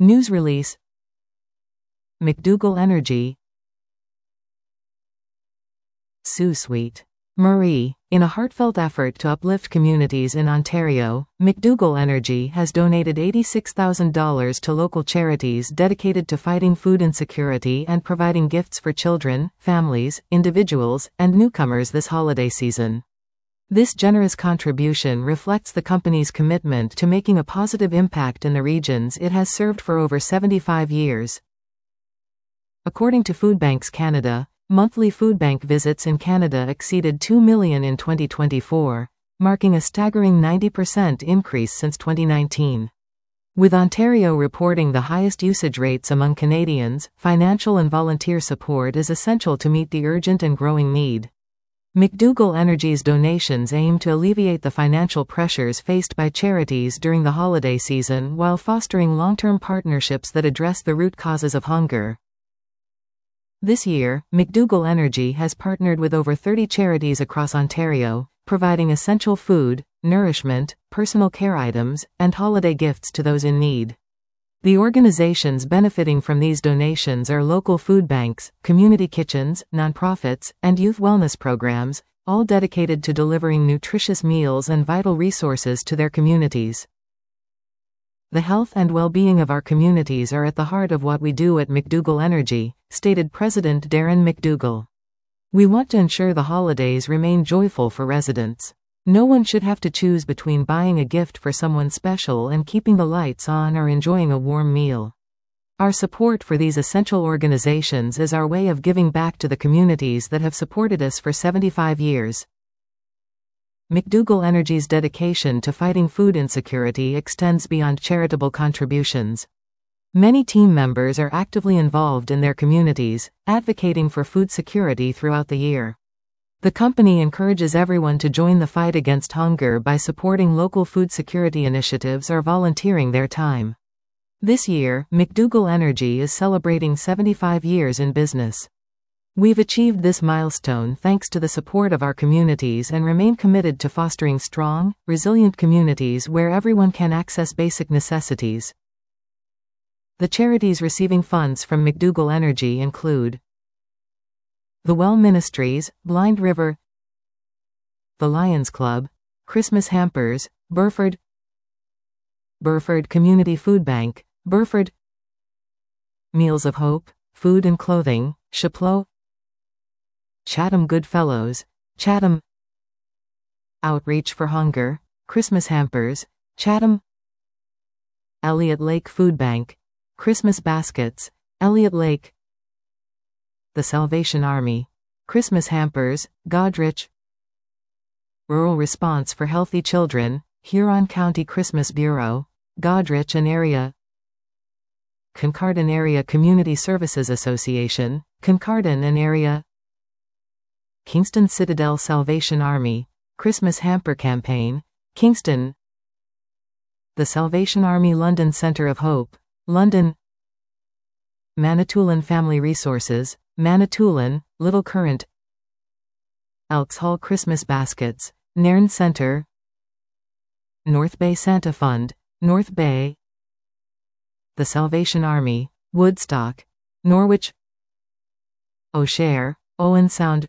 News release. McDougall Energy. Sue Sweet. Marie. In a heartfelt effort to uplift communities in Ontario, McDougall Energy has donated $86,000 to local charities dedicated to fighting food insecurity and providing gifts for children, families, individuals, and newcomers this holiday season. This generous contribution reflects the company's commitment to making a positive impact in the regions it has served for over 75 years. According to Foodbanks Canada, monthly food bank visits in Canada exceeded 2 million in 2024, marking a staggering 90% increase since 2019. With Ontario reporting the highest usage rates among Canadians, financial and volunteer support is essential to meet the urgent and growing need. McDougall Energy's donations aim to alleviate the financial pressures faced by charities during the holiday season while fostering long-term partnerships that address the root causes of hunger. This year, McDougall Energy has partnered with over 30 charities across Ontario, providing essential food, nourishment, personal care items, and holiday gifts to those in need. The organizations benefiting from these donations are local food banks, community kitchens, nonprofits, and youth wellness programs, all dedicated to delivering nutritious meals and vital resources to their communities. The health and well-being of our communities are at the heart of what we do at McDougall Energy, stated President Darren McDougall. We want to ensure the holidays remain joyful for residents. No one should have to choose between buying a gift for someone special and keeping the lights on or enjoying a warm meal. Our support for these essential organizations is our way of giving back to the communities that have supported us for 75 years. McDougall Energy's dedication to fighting food insecurity extends beyond charitable contributions. Many team members are actively involved in their communities, advocating for food security throughout the year. The company encourages everyone to join the fight against hunger by supporting local food security initiatives or volunteering their time. This year, McDougall Energy is celebrating 75 years in business. We've achieved this milestone thanks to the support of our communities and remain committed to fostering strong, resilient communities where everyone can access basic necessities. The charities receiving funds from McDougall Energy include the Well Ministries, Blind River, the Lions Club, Christmas Hampers, Burford Community Food Bank, Burford, Meals of Hope, Food and Clothing, Chapleau, Chatham Goodfellows, Chatham, Outreach for Hunger, Christmas Hampers, Chatham, Elliott Lake Food Bank, Christmas Baskets, Elliott Lake, the Salvation Army, Christmas Hampers, Goderich, Rural Response for Healthy Children, Huron County Christmas Bureau, Goderich and Area, Kincardine Area Community Services Association, Kincardine and Area, Kingston Citadel Salvation Army, Christmas Hamper Campaign, Kingston, the Salvation Army London Centre of Hope, London, Manitoulin Family Resources, Manitoulin, Little Current, Elks Hall Christmas Baskets, Nairn Centre, North Bay Santa Fund, North Bay, the Salvation Army, Woodstock, Norwich, O'Share, Owen Sound,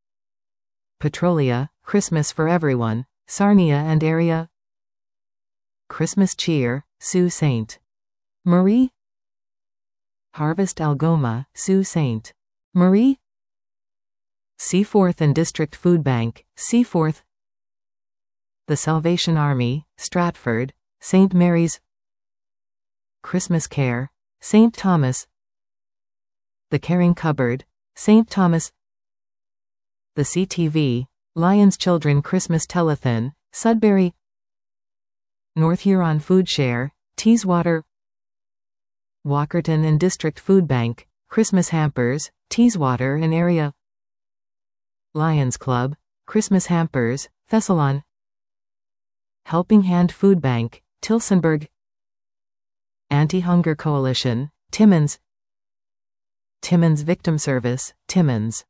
Petrolia, Christmas for Everyone, Sarnia and Area, Christmas Cheer, Sault Ste. Marie, Harvest Algoma, Sault Ste. Marie, Seaforth and District Food Bank, Seaforth, the Salvation Army, Stratford, St. Mary's, Christmas Care, St. Thomas, the Caring Cupboard, St. Thomas, the CTV, Lions Children Christmas Telethon, Sudbury, North Huron Food Share, Teeswater, Walkerton and District Food Bank, Christmas Hampers, Teeswater and Area, Lions Club, Christmas Hampers, Thessalon, Helping Hand Food Bank, Tillsonburg, Anti-Hunger Coalition, Timmins, Timmins Victim Service, Timmins.